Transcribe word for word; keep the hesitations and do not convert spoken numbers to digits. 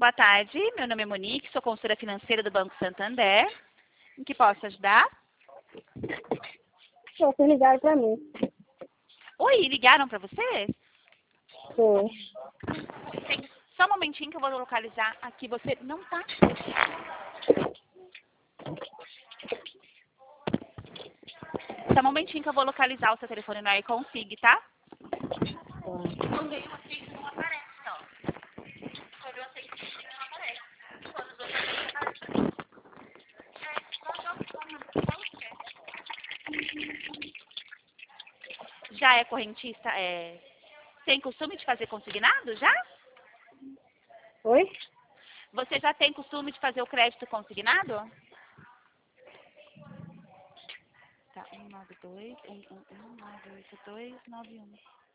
Boa tarde, meu nome é Monique, sou consultora financeira do Banco Santander. Em que posso ajudar? Vocês ligaram pra mim. Oi, ligaram para você? Foi. Tem- Só um momentinho que eu vou localizar aqui. Você não tá? Só um momentinho que eu vou localizar o seu telefone no iConfig, tá? Quando eu aceito, não aparece, ó. Quando eu aceito, não aparece. Quando os outros aceitam, aparece. É, qual é o nome? Qual que é? Já é correntista? É... Tem costume de fazer consignado, já? Oi? Você já tem costume de fazer o crédito consignado? Tá, um nove dois, um um um, nove oito dois, nove um.